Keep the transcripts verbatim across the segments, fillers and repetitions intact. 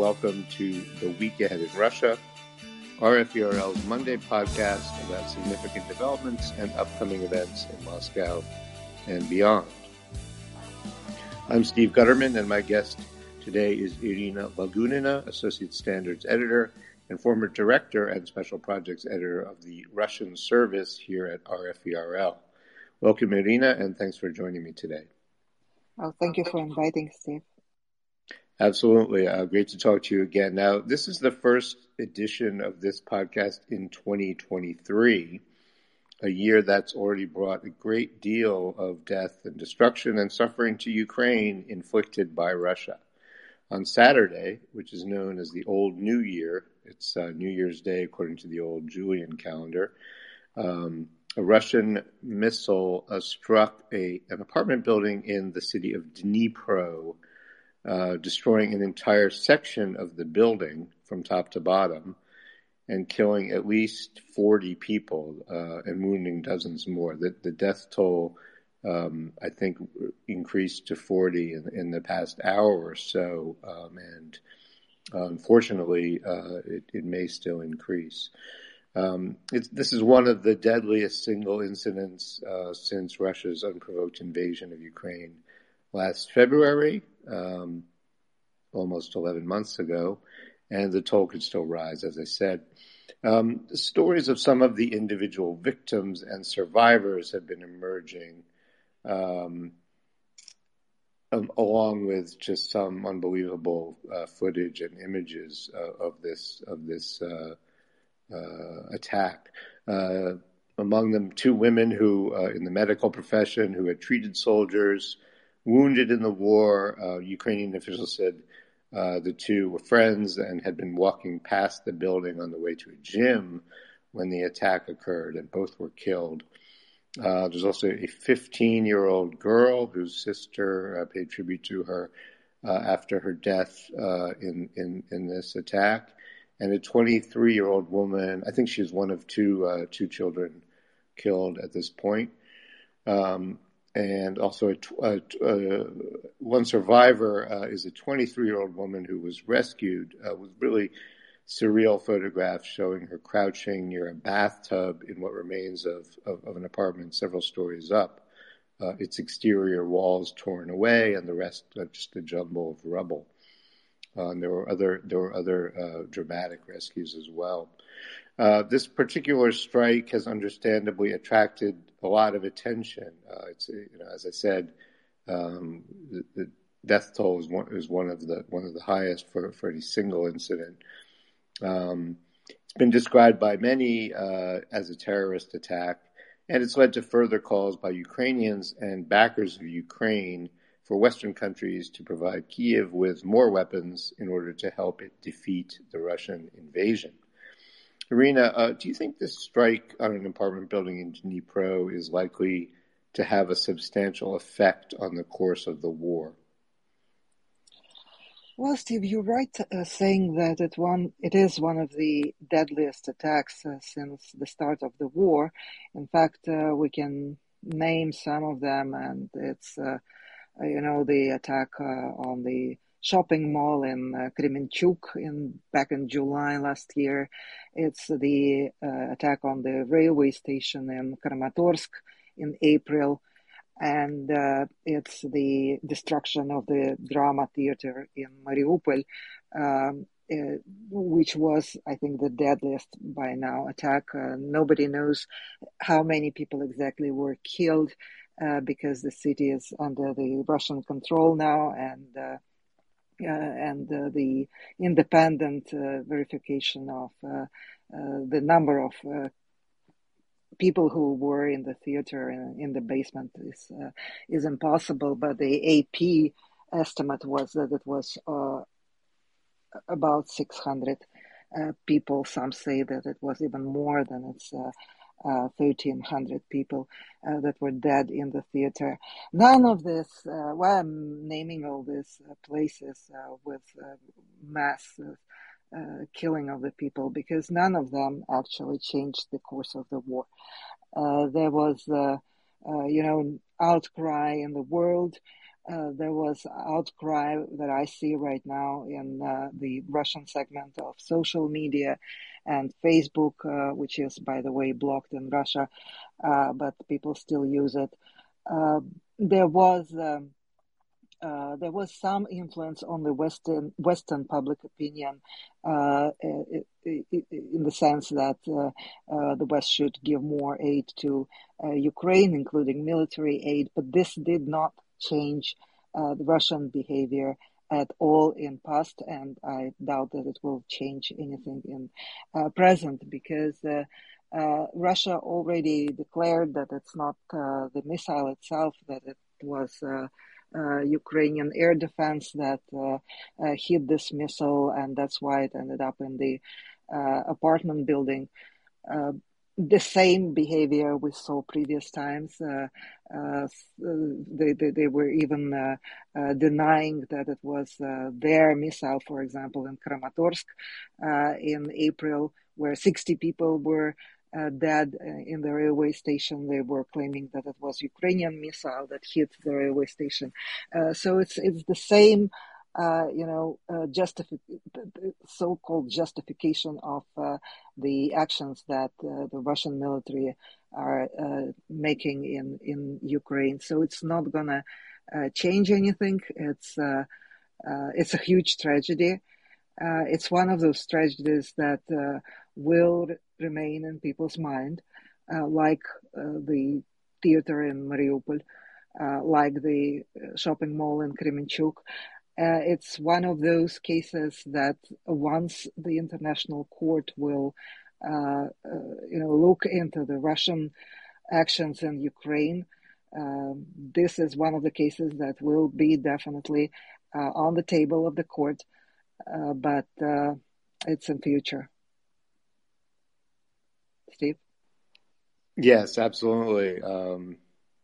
welcome to The Week Ahead in Russia, R F E R L's Monday podcast about significant developments and upcoming events in Moscow and beyond. I'm Steve Gutterman, and my guest today is Irina Lagunina, Associate Standards Editor and former Director and Special Projects Editor of the Russian Service here at R F E R L. Welcome, Irina, and thanks for joining me today. Oh, thank you for inviting, Steve. Absolutely. Uh, great to talk to you again. Now, this is the first edition of this podcast in twenty twenty-three, a year that's already brought a great deal of death and destruction and suffering to Ukraine inflicted by Russia. On Saturday, which is known as the Old New Year, it's uh, New Year's Day according to the old Julian calendar, um, a Russian missile uh, struck a, an apartment building in the city of Dnipro, uh, destroying an entire section of the building from top to bottom and killing at least forty people uh, and wounding dozens more. The, the death toll, um, I think, increased to forty in, in the past hour or so, um, and uh, unfortunately, uh, it, it may still increase. Um, it's, this is one of the deadliest single incidents uh, since Russia's unprovoked invasion of Ukraine last February, um, almost eleven months ago, and the toll could still rise, as I said. Um, the stories of some of the individual victims and survivors have been emerging, um, um, along with just some unbelievable uh, footage and images uh, of this of this. Uh, Uh, attack. Uh, among them, two women who, uh, in the medical profession, who had treated soldiers wounded in the war. Uh, Ukrainian officials said uh, the two were friends and had been walking past the building on the way to a gym when the attack occurred, and both were killed. Uh, there's also a fifteen-year-old girl whose sister uh, paid tribute to her uh, after her death uh, in, in, in this attack. And a twenty-three-year-old woman, I think she's one of two uh, two children killed at this point. Um, and also a, a, a, one survivor uh, is a twenty-three-year-old woman who was rescued uh, with really surreal photographs showing her crouching near a bathtub in what remains of, of, of an apartment several stories up. Uh, its exterior walls torn away and the rest uh, just a jumble of rubble. Uh, and there were other there were other uh, dramatic rescues as well. Uh, this particular strike has understandably attracted a lot of attention. Uh, it's you know, as I said, um, the, the death toll is one is one of the one of the highest for, for any single incident. Um, it's been described by many uh, as a terrorist attack, and it's led to further calls by Ukrainians and backers of Ukraine for Western countries to provide Kyiv with more weapons in order to help it defeat the Russian invasion. Irina, uh, do you think this strike on an apartment building in Dnipro is likely to have a substantial effect on the course of the war? Well, Steve, you're right uh, saying that it one it is one of the deadliest attacks uh, since the start of the war. In fact, uh, we can name some of them, and it's uh, Uh, you know, the attack uh, on the shopping mall in uh, Kremenchuk in back in July last year. It's the uh, attack on the railway station in Kramatorsk in April. And uh, it's the destruction of the drama theater in Mariupol, um, uh, which was, I think, the deadliest by now attack. Uh, nobody knows how many people exactly were killed. Uh, because the city is under the Russian control now, and uh, uh, and uh, the independent uh, verification of uh, uh, the number of uh, people who were in the theater in, in the basement is uh, is impossible. But the A P estimate was that it was uh, about six hundred uh, people. Some say that it was even more than it's. Uh, Uh, thirteen hundred people uh, that were dead in the theater. None of this, uh, why I'm naming all these uh, places uh, with uh, mass uh, uh, killing of the people, because none of them actually changed the course of the war. Uh, there was, uh, uh, you know, outcry in the world. uh, there was outcry that I see right now in uh, the Russian segment of social media and Facebook, uh, which is, by the way, blocked in Russia, uh, but people still use it. Uh, there was um, uh, there was some influence on the Western Western public opinion, uh, in the sense that uh, uh, the West should give more aid to uh, Ukraine, including military aid. But this did not change uh, the Russian behavior at all in past, and I doubt that it will change anything in uh, present, because uh, uh, Russia already declared that it's not uh, the missile itself, that it was uh, uh, Ukrainian air defense that uh, uh, hit this missile, and that's why it ended up in the uh, apartment building. Uh, the same behavior we saw previous times. Uh, uh, they, they, they were even uh, uh, denying that it was uh, their missile, for example, in Kramatorsk uh, in April, where sixty people were uh, dead in the railway station. They were claiming that it was Ukrainian missile that hit the railway station. Uh, so it's it's the same. Uh, you know, uh, justifi- so-called justification of uh, the actions that uh, the Russian military are uh, making in, in Ukraine. So it's not gonna uh, change anything. It's uh, uh, it's a huge tragedy. Uh, it's one of those tragedies that uh, will remain in people's mind, uh, like uh, the theater in Mariupol, uh, like the shopping mall in Kremenchuk. Uh, it's one of those cases that once the international court will, uh, uh, you know, look into the Russian actions in Ukraine, um, this is one of the cases that will be definitely uh, on the table of the court, uh, but uh, it's in future. Steve? Yes, absolutely. Um,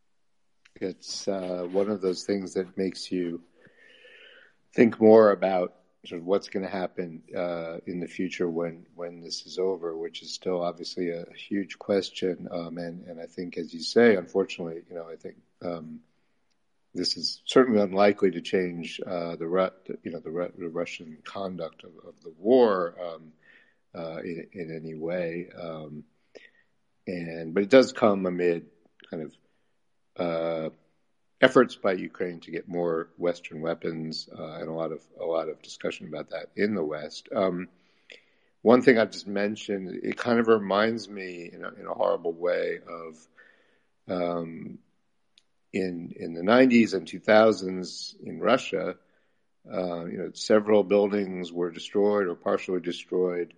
it's uh, one of those things that makes you think more about sort of what's going to happen uh, in the future when, when this is over, which is still obviously a, a huge question. Um, and, and I think, as you say, unfortunately, you know, I think um, this is certainly unlikely to change uh, the, you know, the, the Russian conduct of, of the war um, uh, in, in any way. Um, and but it does come amid kind of uh, efforts by Ukraine to get more Western weapons, uh, and a lot of a lot of discussion about that in the West. Um, one thing I've just mentioned, it kind of reminds me in a, in a horrible way of um, in in the nineties and two thousands in Russia. Uh, you know, several buildings were destroyed or partially destroyed,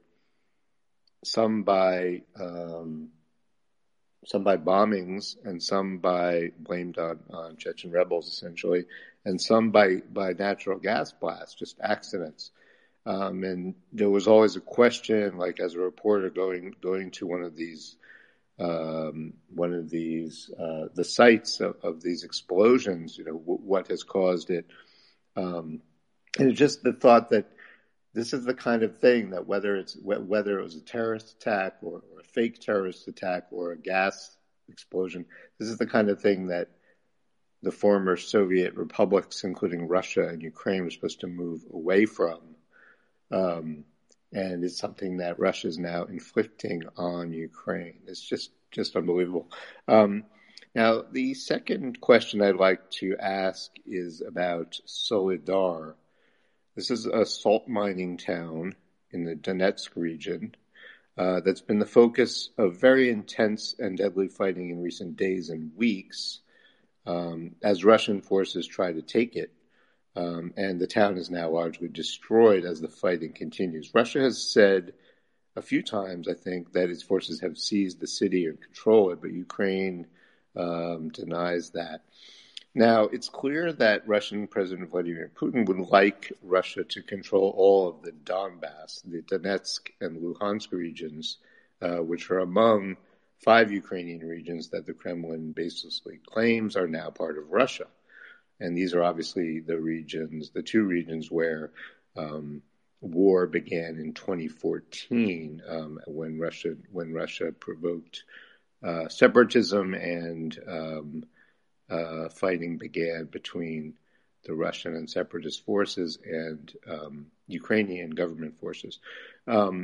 some by um, some by bombings and some by blamed on, on Chechen rebels, essentially, and some by, by natural gas blasts, just accidents. Um, and there was always a question, like as a reporter going going to one of these um, one of these uh, the sites of, of these explosions, you know, w- what has caused it, um, and it's just the thought that this is the kind of thing that whether it's whether it was a terrorist attack or, or a fake terrorist attack or a gas explosion, this is the kind of thing that the former Soviet republics, including Russia and Ukraine, were supposed to move away from. Um, and it's something that Russia is now inflicting on Ukraine. It's just, just unbelievable. Um, now, the second question I'd like to ask is about Solidar. This is a salt mining town in the Donetsk region uh, that's been the focus of very intense and deadly fighting in recent days and weeks um, as Russian forces try to take it. Um, and the town is now largely destroyed as the fighting continues. Russia has said a few times, I think, that its forces have seized the city and control it, but Ukraine um, denies that. Now, it's clear that Russian President Vladimir Putin would like Russia to control all of the Donbass, the Donetsk and Luhansk regions, uh, which are among five Ukrainian regions that the Kremlin baselessly claims are now part of Russia. And these are obviously the regions, the two regions where um, war began in twenty fourteen, um, when Russia when Russia provoked uh, separatism and um, Uh, fighting began between the Russian and separatist forces and um, Ukrainian government forces. Um,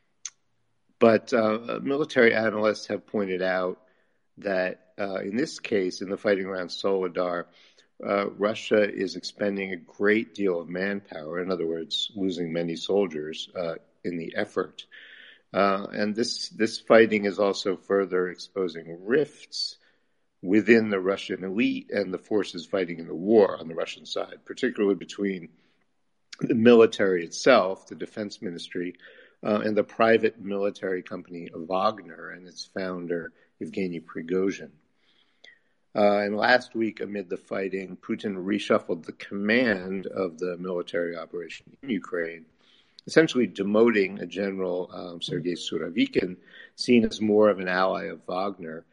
but uh, military analysts have pointed out that uh, in this case, in the fighting around Soledar, uh, Russia is expending a great deal of manpower, in other words, losing many soldiers uh, in the effort. Uh, and this this fighting is also further exposing rifts within the Russian elite and the forces fighting in the war on the Russian side, particularly between the military itself, the defense ministry, uh, and the private military company Wagner and its founder, Yevgeny Prigozhin. Uh, and last week, amid the fighting, Putin reshuffled the command of the military operation in Ukraine, essentially demoting a general, um, Sergei Surovikin, seen as more of an ally of Wagner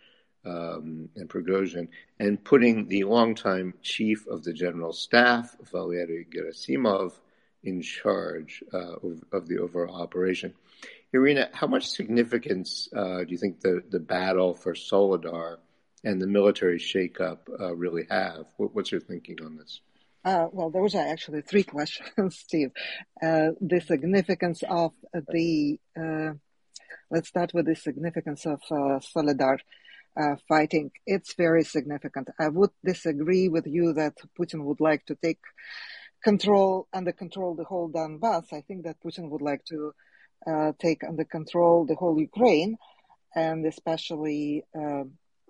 um, and Prigozhin, and putting the longtime chief of the general staff, Valery Gerasimov, in charge uh, of, of the overall operation. Irina, how much significance uh, do you think the, the battle for Soledar and the military shakeup uh, really have? What, what's your thinking on this? Uh, well, those are actually three questions, Steve. Uh, the significance of the, uh, let's start with the significance of uh, Soledar uh, fighting. It's very significant. I would disagree with you that Putin would like to take control, under control the whole Donbass. I think that Putin would like to uh, take under control the whole Ukraine, and especially uh,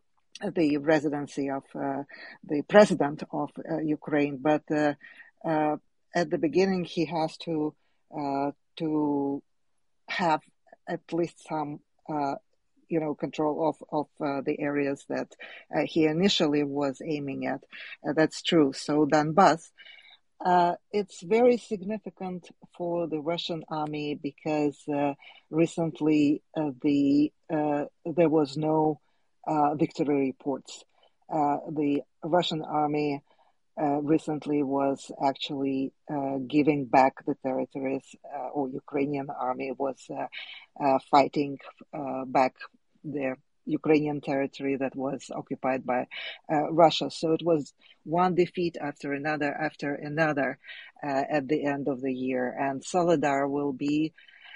the residency of uh, the president of uh, Ukraine. But uh, uh, at the beginning, he has to uh, to have at least some, uh, you know, control of of uh, the areas that uh, he initially was aiming at. Uh, that's true. So Donbass. Uh, it's very significant for the Russian army because uh, recently uh, the uh, there was no uh, victory reports. Uh, the Russian army uh, recently was actually uh, giving back the territories, uh, or Ukrainian army was uh, uh, fighting uh, back their Ukrainian territory that was occupied by uh, Russia. So it was one defeat after another after another uh, at the end of the year. And Soledar will be,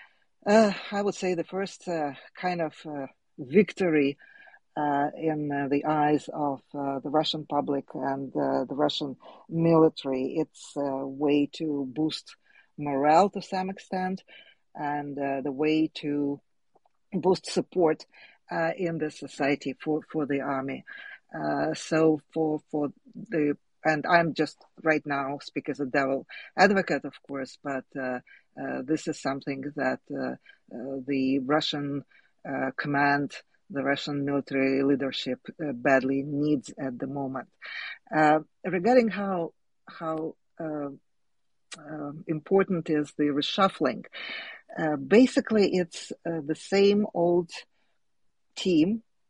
uh, I would say, the first uh, kind of uh, victory uh, in uh, the eyes of uh, the Russian public and uh, the Russian military. It's a way to boost morale to some extent, and uh, the way to boost support Uh, in the society for, for the army. Uh, so for for the and I'm just right now speak as a devil advocate, of course, but uh, uh, this is something that uh, uh, the Russian uh, command, the Russian military leadership uh, badly needs at the moment. Uh, regarding how how uh, uh, important is the reshuffling, uh, basically it's uh, the same old team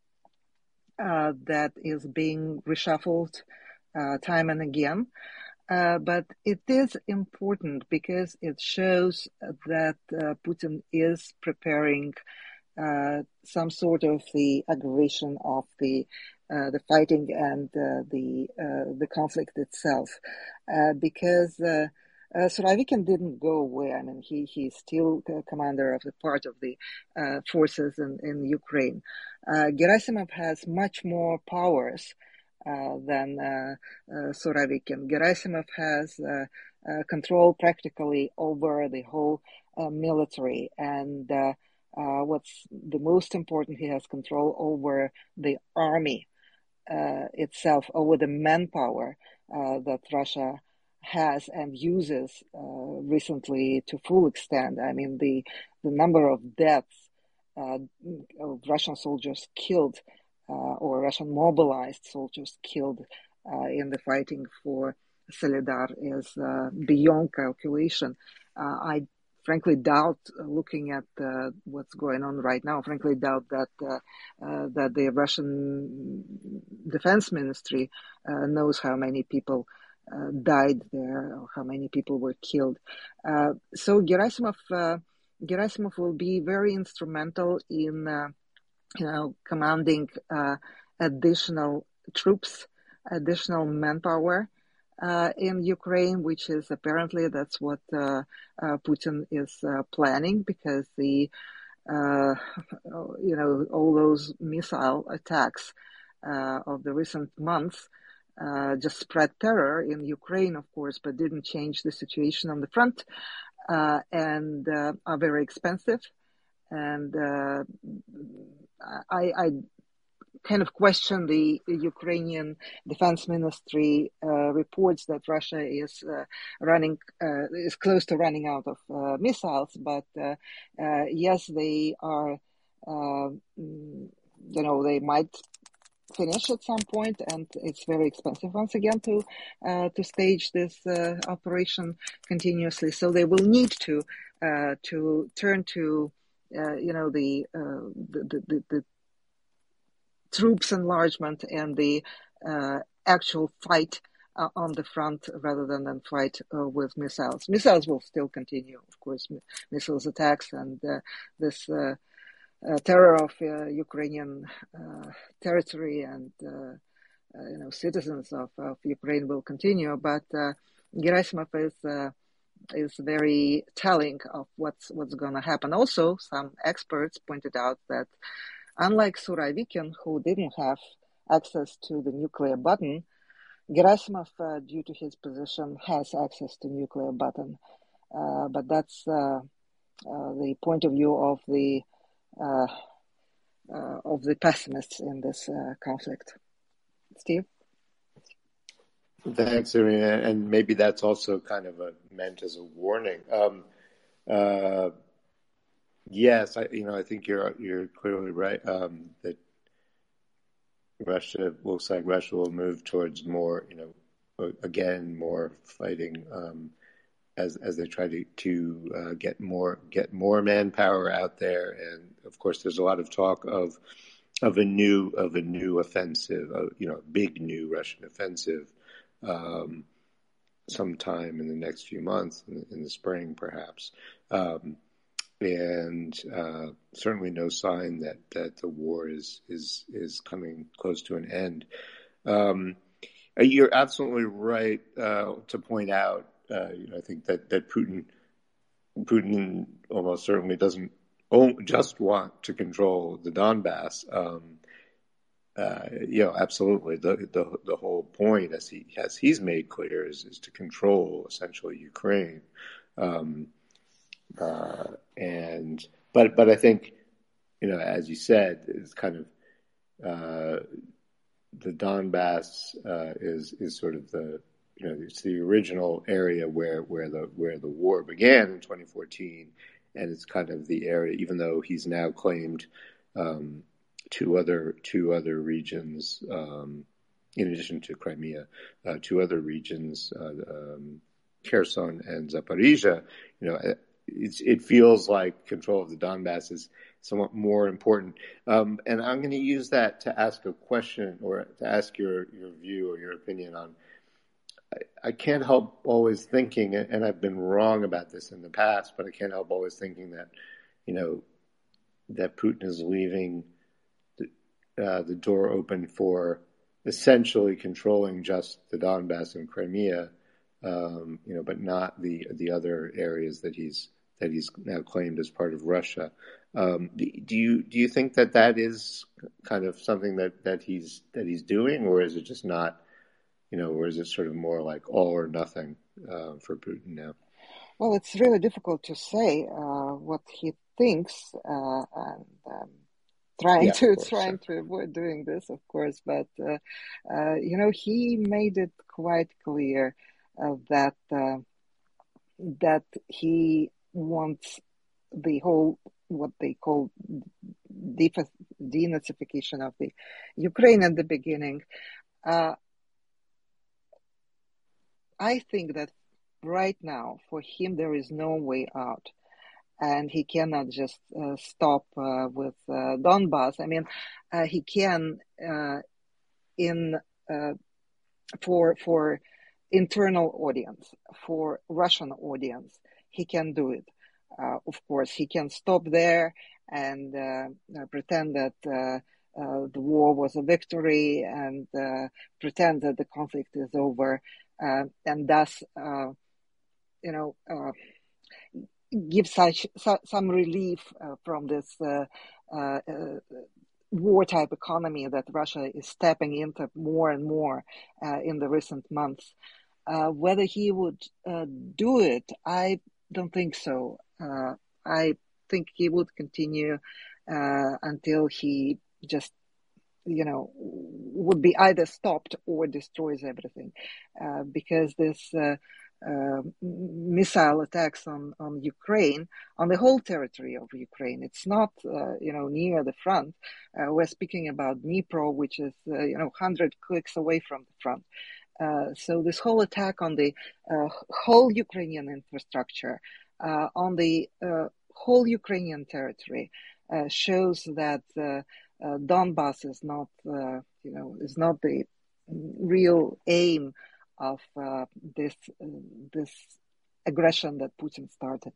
uh, that is being reshuffled uh, time and again. Uh, but it is important because it shows that uh, Putin is preparing uh, some sort of the aggravation of the uh, the fighting and uh, the uh, the conflict itself, uh, because uh, Uh, Surovikin didn't go away. I mean, he he's still the commander of the part of the uh, forces in, in Ukraine. Uh, Gerasimov has much more powers uh, than uh, uh, Surovikin. Gerasimov has uh, uh, control practically over the whole uh, military, and uh, uh, what's the most important, he has control over the army uh, itself, over the manpower uh, that Russia has and uses uh, recently to full extent. I mean, the the number of deaths uh, of Russian soldiers killed uh, or Russian mobilized soldiers killed uh, in the fighting for Soledar is uh, beyond calculation. Uh, I frankly doubt, uh, looking at uh, what's going on right now, frankly doubt that uh, uh, that the Russian Defense Ministry uh, knows how many people Uh, died there, or how many people were killed. Uh, so Gerasimov, uh, Gerasimov will be very instrumental in, uh, you know, commanding uh, additional troops, additional manpower uh, in Ukraine, which is apparently that's what uh, uh, Putin is uh, planning, because the uh, you know all those missile attacks uh, of the recent months uh, just spread terror in Ukraine, of course, but didn't change the situation on the front, uh, and uh, are very expensive. And uh, I, I kind of question the Ukrainian Defense Ministry uh, reports that Russia is uh, running uh, is close to running out of uh, missiles. But uh, uh, yes, they are. Uh, you know, they might finish at some point, and it's very expensive once again to uh, to stage this uh, operation continuously. So they will need to uh, to turn to uh, you know the, uh, the, the the troops enlargement and the uh, actual fight uh, on the front rather than, than fight uh, with missiles. Missiles will still continue, of course, m- missiles attacks and uh, this uh, uh, terror of uh, Ukrainian uh, territory and uh, uh, you know citizens of, of Ukraine will continue. But uh, Gerasimov is uh, is very telling of what's what's going to happen. Also, some experts pointed out that unlike Surovikin, who didn't have access to the nuclear button, Gerasimov, uh, due to his position, has access to nuclear button. Uh, but that's uh, uh, the point of view of the uh, uh, of the pessimists in this uh, conflict. Steve? Thanks, Irina. And maybe that's also kind of a, meant as a warning. Um, uh, yes, I, you know, I think you're you're clearly right um, that Russia looks like Russia will move towards more, you know, again more fighting um, as as they try to to uh, get more get more manpower out there. And of course, there's a lot of talk of of a new of a new offensive, uh, you know, big new Russian offensive. Um, sometime in the next few months, in, in the spring, perhaps, um, and uh, certainly no sign that, that the war is is is coming close to an end. Um, you're absolutely right uh, to point out. Uh, you know, I think that that Putin Putin almost certainly doesn't just want to control the Donbass. Um, Uh, you know, absolutely. The, the the whole point, as he as he's made clear, is is to control essentially Ukraine, um, uh, and but but I think, you know, as you said, it's kind of uh, the Donbass uh, is is sort of the you know it's the original area where where the where the war began in twenty fourteen, and it's kind of the area, even though he's now claimed. Um, Two other two other regions, um, in addition to Crimea, uh, two other regions, uh, um, Kherson and Zaporizhia. You know, it's, it feels like control of the Donbass is somewhat more important. Um, and I'm going to use that to ask a question or to ask your your view or your opinion on. I, I can't help always thinking, and I've been wrong about this in the past, but I can't help always thinking that, you know, that Putin is leaving. Uh, the door open for essentially controlling just the Donbass and Crimea, um, you know, but not the the other areas that he's that he's now claimed as part of Russia. Um, do you do you think that that is kind of something that, that he's that he's doing, or is it just not, you know, or is it sort of more like all or nothing uh, for Putin now? Well, it's really difficult to say uh, what he thinks, uh, and um, trying yeah, to course, trying sure. to avoid doing this, of course. But uh, uh, you know, he made it quite clear uh, that uh, that he wants the whole what they call denazification of the Ukraine at the beginning. Uh, I think that right now, for him, there is no way out. And he cannot just uh, stop uh, with uh, Donbass. I mean, uh, he can uh, in uh, for for internal audience, for Russian audience, he can do it. Uh, of course, he can stop there and uh, uh, pretend that uh, uh, the war was a victory and uh, pretend that the conflict is over. uh, and thus, uh, you know, uh, give such su- some relief uh, from this uh, uh, uh, war-type economy that Russia is stepping into more and more uh, in the recent months. Uh, whether he would uh, do it, I don't think so. Uh, I think he would continue uh, until he just, you know, would be either stopped or destroys everything, uh, because this uh, uh, missile attacks on, on Ukraine, on the whole territory of Ukraine, it's not, uh, you know, near the front. Uh, we're speaking about Dnipro, which is, uh, you know, one hundred clicks away from the front. Uh, so this whole attack on the uh, whole Ukrainian infrastructure, uh, on the uh, whole Ukrainian territory, uh, shows that uh, uh, Donbas is not, uh, you know, is not the real aim of uh, this uh, this aggression that Putin started.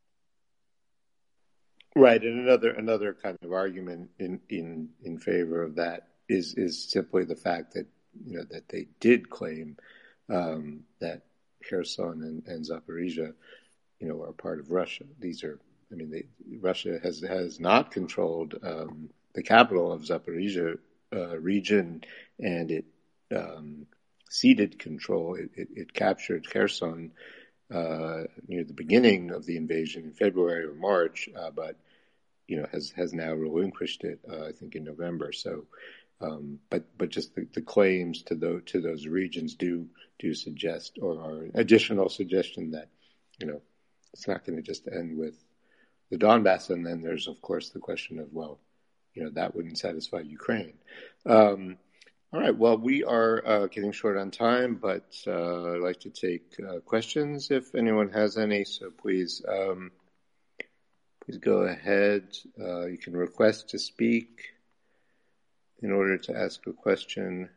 Right, and another another kind of argument in in in favor of that is is simply the fact that, you know, that they did claim um, that Kherson and, and Zaporizhia, you know, are part of Russia. These are, I mean, they, Russia has has not controlled um, the capital of Zaporizhia uh, region, and it um, ceded control. It, it, it captured Kherson uh, near the beginning of the invasion in February or March, uh, but you know has has now relinquished it. Uh, I think in November. So. Um, but but just the, the claims to those to those regions do do suggest, or are an additional suggestion that, you know, it's not going to just end with the Donbass. And then there's of course the question of, well, you know, that wouldn't satisfy Ukraine. Um, all right. Well, we are uh, getting short on time, but uh, I'd like to take uh, questions if anyone has any. So please um, please go ahead. Uh, you can request to speak in order to ask a question,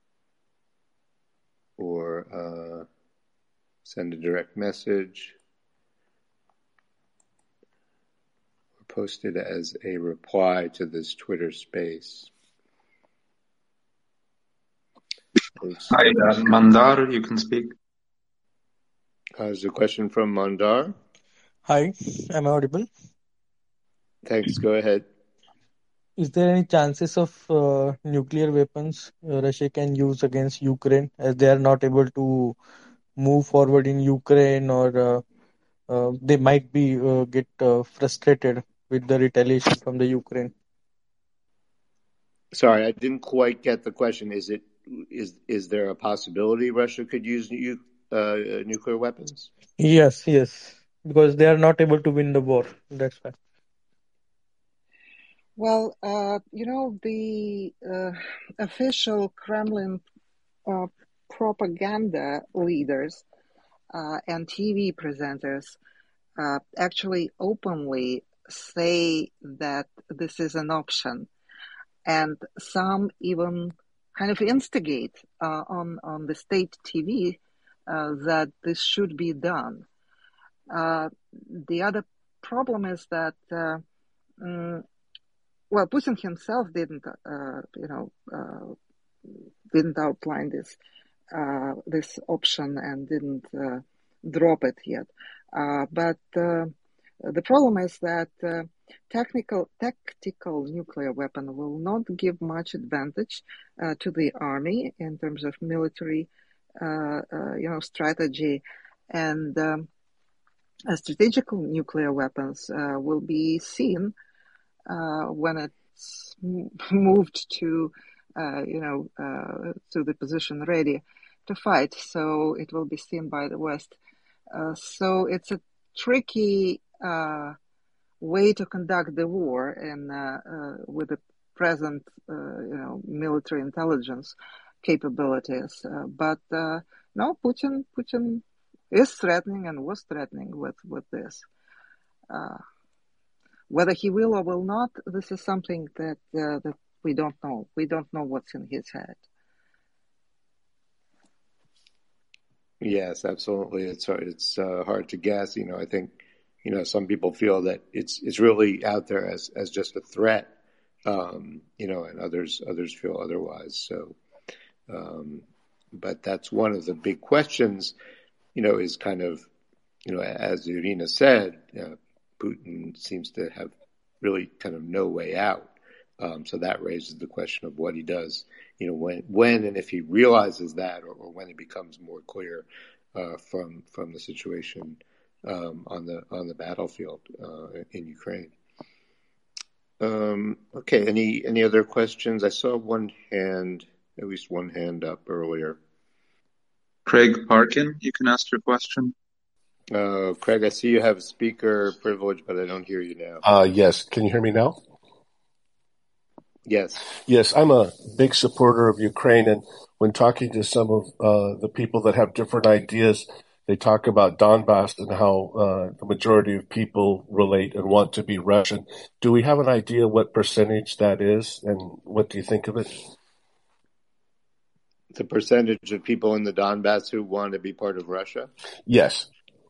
or uh, send a direct message, or post it as a reply to this Twitter space. Hi, uh, Mandar, you can speak. Uh, there's a question from Mandar. Hi, am I audible? Thanks, go ahead. Is there any chances of uh, nuclear weapons uh, Russia can use against Ukraine, as they are not able to move forward in Ukraine, or uh, uh, they might be uh, get uh, frustrated with the retaliation from the Ukraine? Sorry, I didn't quite get the question. Is it is is there a possibility Russia could use nu- uh, nuclear weapons? Yes, yes, because they are not able to win the war. That's why. Well, uh, you know, the uh, official Kremlin uh, propaganda leaders uh, and T V presenters uh, actually openly say that this is an option, and some even kind of instigate uh, on on the state T V uh, that this should be done. Uh, the other problem is that. Uh, mm, Well, Putin himself didn't, uh, you know, uh, didn't outline this uh, this option and didn't uh, drop it yet. Uh, but uh, the problem is that uh, technical tactical nuclear weapon will not give much advantage uh, to the army in terms of military, uh, uh, you know, strategy, and um, uh, strategical nuclear weapons uh, will be seen. Uh, when it's moved to, uh, you know, uh, to the position ready to fight. So it will be seen by the West. Uh, so it's a tricky uh, way to conduct the war, and uh, uh, with the present, uh, you know, military intelligence capabilities. Uh, but uh, no, Putin, Putin is threatening and was threatening with with this. Uh, Whether he will or will not, this is something that uh, that we don't know. We don't know what's in his head. Yes, absolutely. It's it's uh, hard to guess. You know, I think, you know, some people feel that it's it's really out there as as just a threat. Um, you know, and others others feel otherwise. So, um, but that's one of the big questions, you know, is kind of, you know, as Irina said, uh, Putin seems to have really kind of no way out. Um, so that raises the question of what he does, you know, when, when and if he realizes that, or, or when it becomes more clear uh, from from the situation um, on the on the battlefield uh, in Ukraine. Um, okay, any any other questions? I saw one hand, at least one hand up earlier. Craig Parkin, you can ask your question. Uh, Craig, I see you have speaker privilege, but I don't hear you now. Uh, yes, can you hear me now? Yes. Yes, I'm a big supporter of Ukraine, and when talking to some of uh, the people that have different ideas, they talk about Donbass and how uh, the majority of people relate and want to be Russian. Do we have an idea what percentage that is, and what do you think of it? The percentage of people in the Donbass who want to be part of Russia? Yes.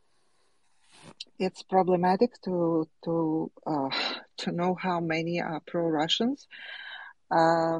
It's problematic to to uh, to know how many are pro-Russians. Uh,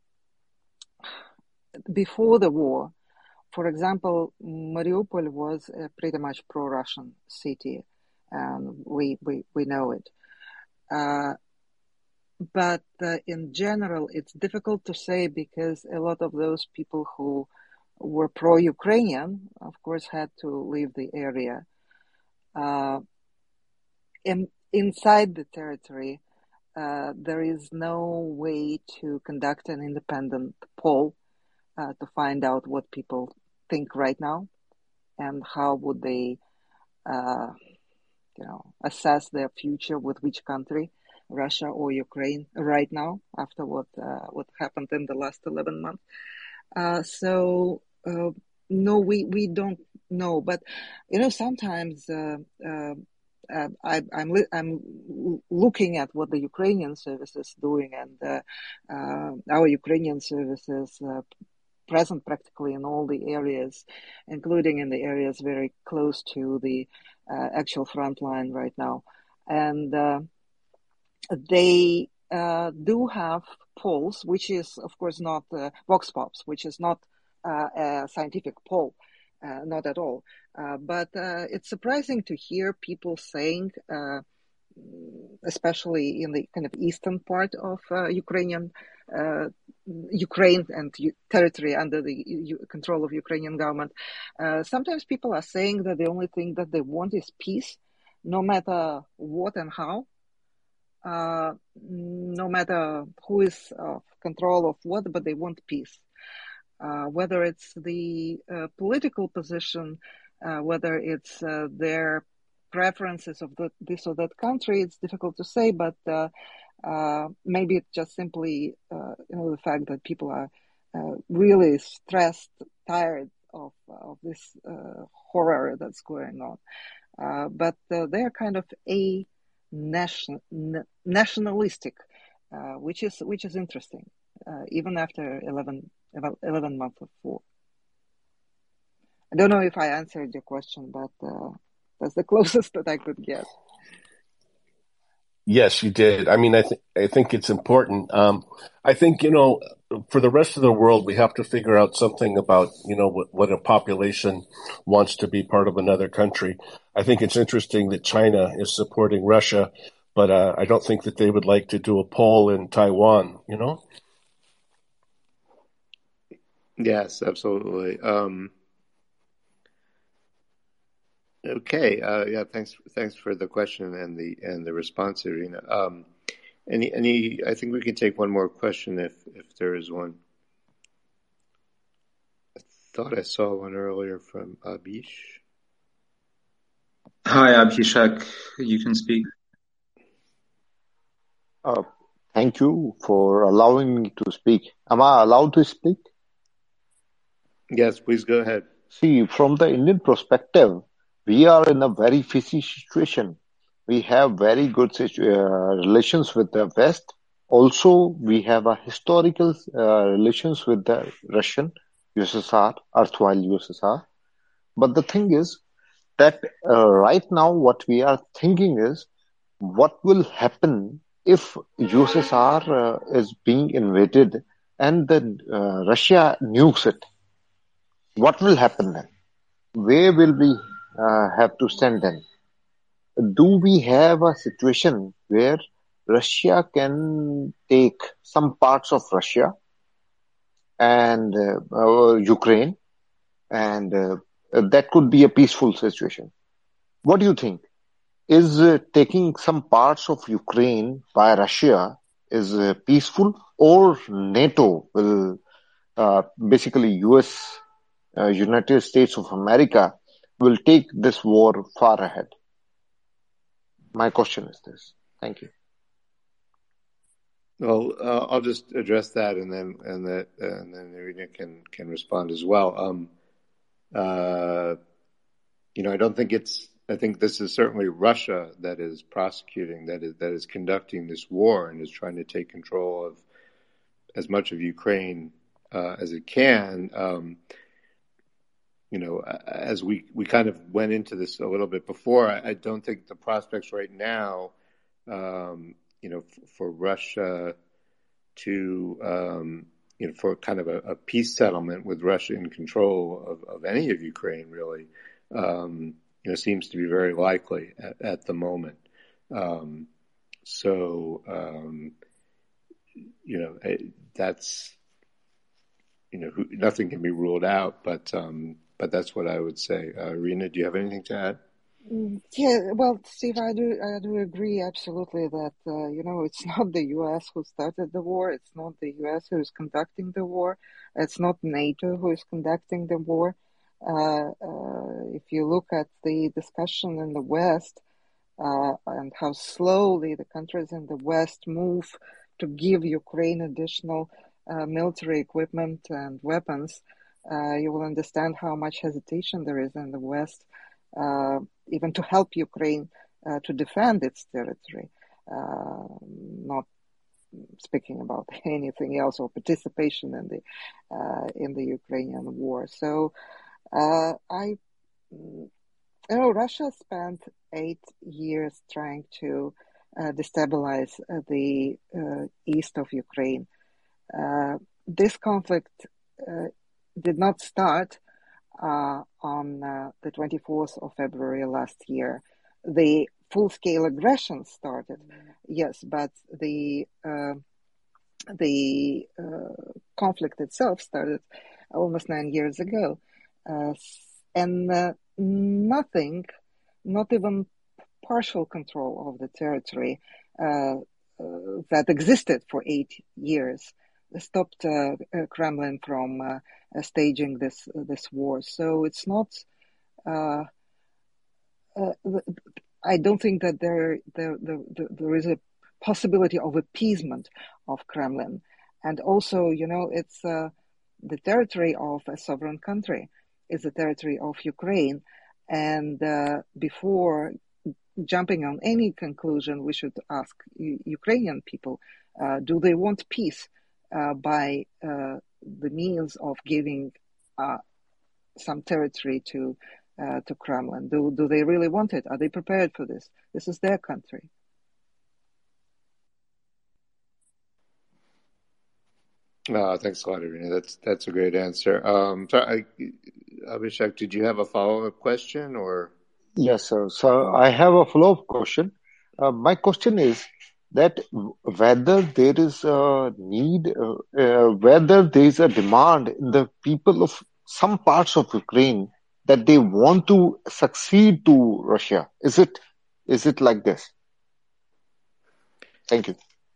before the war, for example, Mariupol was a pretty much pro-Russian city, and we we, we know it. Uh, but uh, in general, it's difficult to say because a lot of those people who were pro-Ukrainian, of course, had to leave the area. Uh, in, inside the territory, uh, there is no way to conduct an independent poll uh, to find out what people think right now and how would they, uh, you know, assess their future with which country, Russia or Ukraine, right now after what uh, what happened in the last eleven months. Uh, so uh, no, we we don't know, but you know, sometimes. Uh, uh, Uh, I, I'm li- I'm looking at what the Ukrainian service is doing, and uh, uh, our Ukrainian services uh, present practically in all the areas, including in the areas very close to the uh, actual front line right now, and uh, they uh, do have polls, which is of course not uh, Vox Pops, which is not uh, a scientific poll. Uh, not at all. Uh, but uh, it's surprising to hear people saying, uh, especially in the kind of eastern part of uh, Ukrainian uh, Ukraine and u- territory under the u- control of Ukrainian government. Uh, sometimes people are saying that the only thing that they want is peace, no matter what and how, uh, no matter who is of control of what, but they want peace. Uh, whether it's the uh, political position, uh, whether it's uh, their preferences of the, this or that country, it's difficult to say, but uh, uh, maybe it's just simply uh, you know, the fact that people are uh, really stressed, tired of, of this uh, horror that's going on. Uh, but uh, they're kind of a nation, n- nationalistic, uh, which is which is interesting, uh, even after eleven about eleven months of war. I don't know if I answered your question, but uh, that's the closest that I could get. Yes, you did. I mean, I think I think it's important. Um, I think, you know, for the rest of the world, we have to figure out something about, you know, what, what a population wants to be part of another country. I think it's interesting that China is supporting Russia, but uh, I don't think that they would like to do a poll in Taiwan, you know? Yes, absolutely. Um, okay. Uh, yeah. Thanks. Thanks for the question and the and the response, Irina. Um, any any? I think we can take one more question if if there is one. I thought I saw one earlier from Abish. Hi, Abhishek. You can speak. Uh, thank you for allowing me to speak. Am I allowed to speak? Yes, please go ahead. See, from the Indian perspective, we are in a very fishy situation. We have very good situ- uh, relations with the West. Also, we have a historical uh, relations with the Russian U S S R, erstwhile U S S R. But the thing is that uh, right now what we are thinking is what will happen if U S S R uh, is being invaded and then uh, Russia nukes it. what will happen then? Where will we uh, have to stand then? Do we have a situation where Russia can take some parts of Russia and uh, Ukraine, and uh, that could be a peaceful situation? What do you think? Is uh, taking some parts of Ukraine by Russia is uh, peaceful, or NATO will uh, basically U S, uh, United States of America, will take this war far ahead? My question is this. Thank you. Well, uh, I'll just address that, and then and that and then Irina can can respond as well. Um, uh, you know, I don't think it's. I think this is certainly Russia that is prosecuting, that is that is conducting this war and is trying to take control of as much of Ukraine uh, as it can. Um, you know, as we, we kind of went into this a little bit before, I, I don't think the prospects right now, um, you know, f- for Russia to, um, you know, for kind of a, a peace settlement with Russia in control of, of any of Ukraine, really, um, you know, seems to be very likely at, at the moment. Um, so, um, you know, that's, you know, nothing can be ruled out, but, um, but that's what I would say. Uh, Irina, do you have anything to add? Yeah, well, Steve, I do, I do agree absolutely that, uh, you know, it's not the U S who started the war. It's not the U S who is conducting the war. It's not NATO who is conducting the war. Uh, uh, if you look at the discussion in the West, uh, and how slowly the countries in the West move to give Ukraine additional uh, military equipment and weapons, uh, you will understand how much hesitation there is in the West, uh, even to help Ukraine uh, to defend its territory, uh, not speaking about anything else or participation in the uh, in the Ukrainian war. So uh, I, you know, Russia spent eight years trying to uh, destabilize uh, the uh, east of Ukraine. Uh, this conflict uh, did not start uh, on uh, the twenty-fourth of February last year. The full-scale aggression started, yes, but the uh, the uh, conflict itself started almost nine years ago, uh, and uh, nothing, not even partial control of the territory uh, uh, that existed for eight years stopped uh, uh, Kremlin from uh, uh, staging this uh, this war. So it's not. Uh, uh, I don't think that there there there, there is a possibility of appeasement of Kremlin, and also, you know, it's uh, the territory of a sovereign country is the territory of Ukraine, and uh, before jumping on any conclusion, we should ask U- Ukrainian people, uh, do they want peace uh, by uh, the means of giving uh, some territory to uh, to Kremlin? Do do they really want it? Are they prepared for this? This is their country. Uh, thanks a lot, Irina. That's that's a great answer. Um, so I, Abhishek, did you have a follow-up question, or? Yes, sir. So I have a follow-up question. Uh, my question is that whether there is a need, uh, uh, whether there is a demand in the people of some parts of Ukraine that they want to succeed to Russia. Is it, is it like this? Thank you.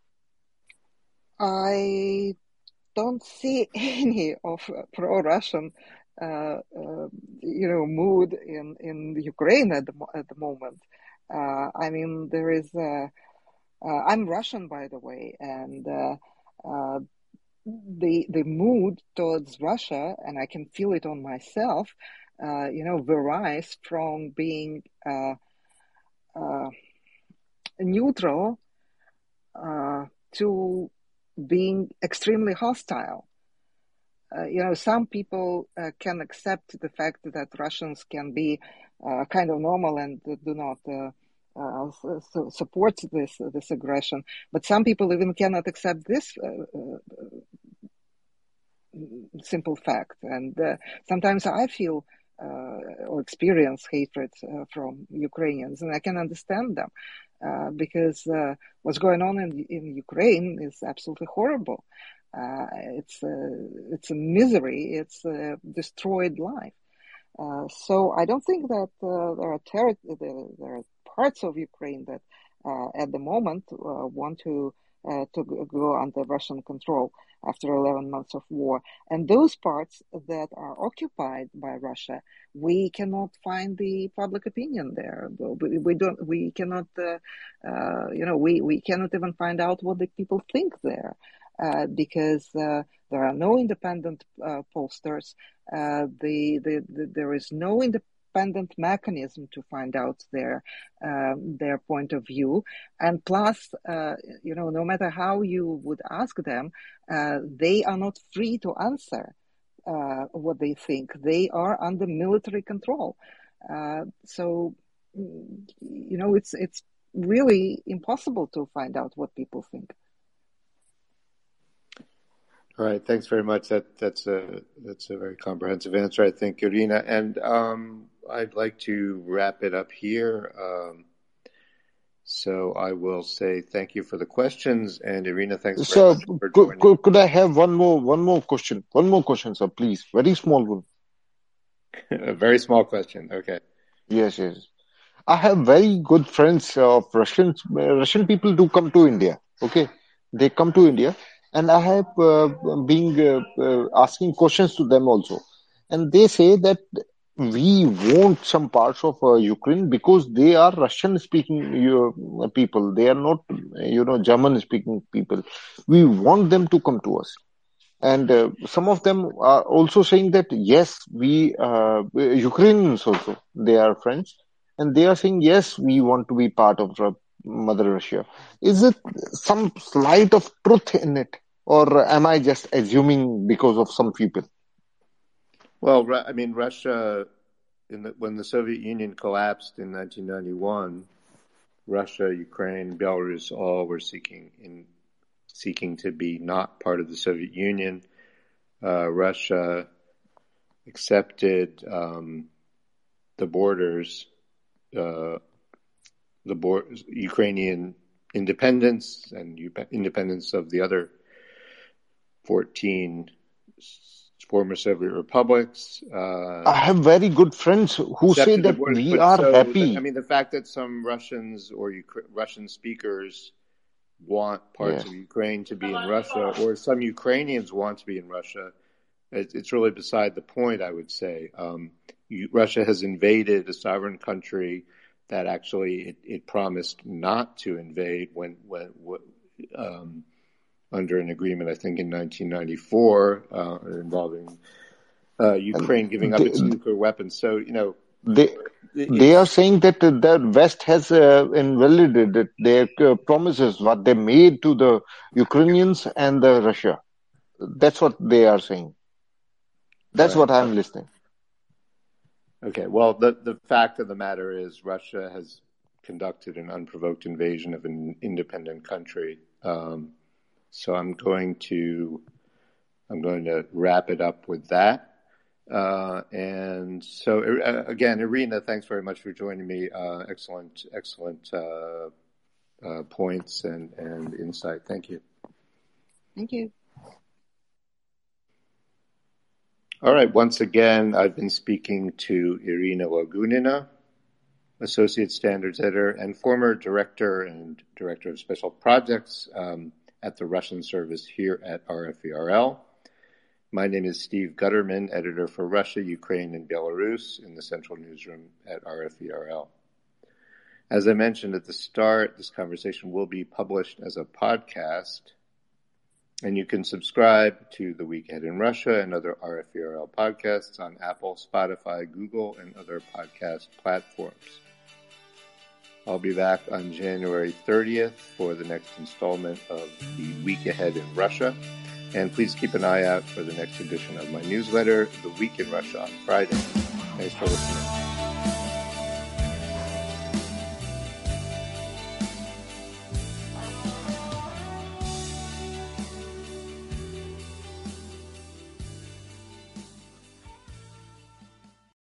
I don't see any of pro-Russian, uh, uh, you know, mood in, in Ukraine at the at the moment. Uh, I mean, there is. Uh, uh, I'm Russian, by the way, and uh, uh, the the mood towards Russia, and I can feel it on myself. Uh, you know, varies from being uh, uh, neutral uh, to being extremely hostile. Uh, you know, some people uh, can accept the fact that Russians can be uh, kind of normal and do not uh, uh, so support this this aggression. But some people even cannot accept this uh, uh, simple fact. And uh, sometimes I feel uh, or experience hatred uh, from Ukrainians, and I can understand them uh, because uh, what's going on in in Ukraine is absolutely horrible. Uh, it's uh, it's a misery. It's a destroyed life. Uh, so I don't think that uh, there are ter- there are parts of Ukraine that uh, at the moment uh, want to uh, to go under Russian control after eleven months of war. And those parts that are occupied by Russia, we cannot find the public opinion there. We, we don't. We cannot. Uh, uh, you know, we we cannot even find out what the people think there. Uh, because uh, there are no independent uh, pollsters, uh, the, the, the, there is no independent mechanism to find out their uh, their point of view, and plus, uh, you know, no matter how you would ask them, uh, they are not free to answer uh, what they think. They are under military control, uh, so you know, it's it's really impossible to find out what people think. All right, thanks very much. That that's a that's a very comprehensive answer, I think, Irina. And um, I'd like to wrap it up here. Um, so I will say thank you for the questions, and Irina, thanks very Sir, much for could, joining. could, could I have one more one more question? One more question, sir, please. Very small one. A very small question. Okay. Yes, yes. I have very good friends of Russians. Uh, Russian people do come to India. Okay, they come to India, and I have uh, been uh, uh, asking questions to them also, and they say that we want some parts of uh, Ukraine because they are Russian-speaking uh, people. They are not, you know, German-speaking people. We want them to come to us. And uh, some of them are also saying that, yes, we, uh, Ukrainians also, they are friends. And they are saying, yes, we want to be part of Ru- Mother Russia. Is it some slight of truth in it? Or am I just assuming because of some people? Well, Ru- I mean, Russia, in the, when the Soviet Union collapsed in nineteen ninety-one, Russia, Ukraine, Belarus all were seeking in seeking to be not part of the Soviet Union. Uh, Russia accepted um, the borders, uh, the board, Ukrainian independence and U- independence of the other fourteen former Soviet republics. Uh, I have very good friends who say accepted the that borders, we but are so happy. I mean, the fact that some Russians or Ukra- Russian speakers want parts Yeah. of Ukraine to be in Russia, or some Ukrainians want to be in Russia, it, it's really beside the point, I would say. Um, you, Russia has invaded a sovereign country that actually it, it promised not to invade when, when um, under an agreement, I think, in nineteen ninety-four, uh, involving uh, Ukraine giving up They, its nuclear weapons. So, you know, they, they are it's saying that uh, the West has uh, invalidated their uh, promises, what they made to the Ukrainians and the Russia. That's what they are saying. That's right. what I'm listening. Okay. Well, the the fact of the matter is, Russia has conducted an unprovoked invasion of an independent country. Um, so I'm going to I'm going to wrap it up with that. Uh, and so, uh, again, Irina, thanks very much for joining me. Uh, excellent, excellent uh, uh, points and, and insight. Thank you. Thank you. All right. Once again, I've been speaking to Irina Lagunina, Associate Standards Editor and former Director and Director of Special Projects um, at the Russian Service here at R F E R L. My name is Steve Gutterman, Editor for Russia, Ukraine, and Belarus in the Central Newsroom at R F E R L. As I mentioned at the start, this conversation will be published as a podcast, and you can subscribe to The Week Ahead in Russia and other R F E R L podcasts on Apple, Spotify, Google, and other podcast platforms. I'll be back on January thirtieth for the next installment of The Week Ahead in Russia. And please keep an eye out for the next edition of my newsletter, The Week in Russia, on Friday. Thanks for listening.